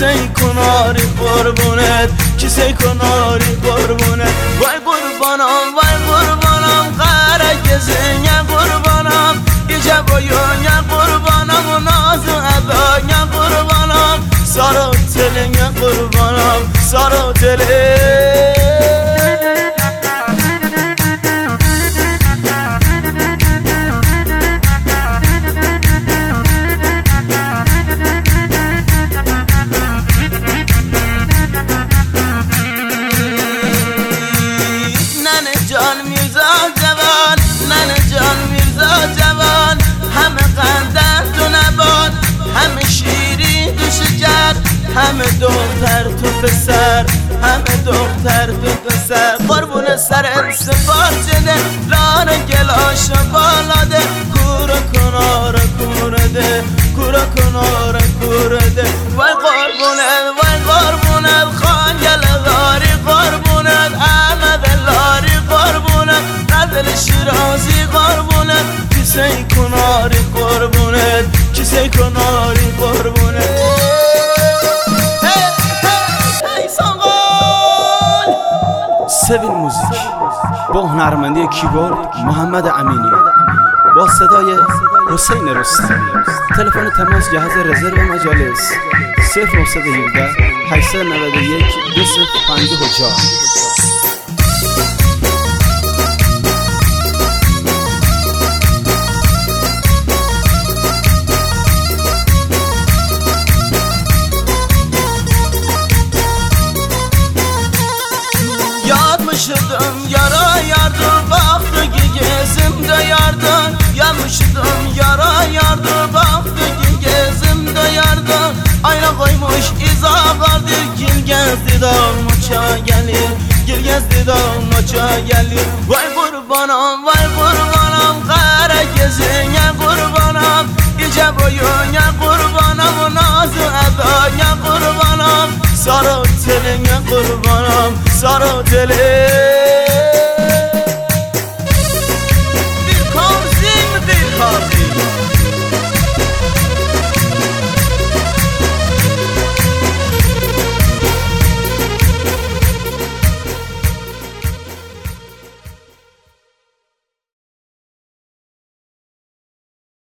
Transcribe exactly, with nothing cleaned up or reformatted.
کسی کناری قربونت کسی کناری قربونت وای قربانم وای قربانم قره گزینه قربانم ایجا بایونیا قربانم و ناز و عبایا قربانم سارا تلنیا قربانم سارا تلنیا جان میرزا جوان ننه جان میرزا جوان همه قندر تو نباد همه شیری تو شجر همه دختر تو پسر همه دختر تو پسر قربون سر سفار جده لان گلاش بالاده کورا کنار کورده کورا کنار کورده وای قربونه وای قربونه خان یلغاری قربونه احمد لاری قربونت ندل شیرازی قربونت کسی کناری قربونت کسی کناری قربونت سوین موزیک با هنرمندی کیبورد محمد امینی با صدای حسین رستمی تلفن تماس جهاز رزرو مجالس صفر نه یک هفت هشت نه یک دو صفر پنج چهار. Yaşadım yara yardı baktı ki gezimde yardı Yaşadım yara yardı baktı ki gezimde yardı Ayna koymuş iza vardır gil gezdi dalmaça gelir Gil gezdi dalmaça gelir Vay kurbanım vay kurbanım kara gezine kurbanım İce boyuna kurbanım nazı ebaya kurbanım Sarı teline kurbanım sarı teline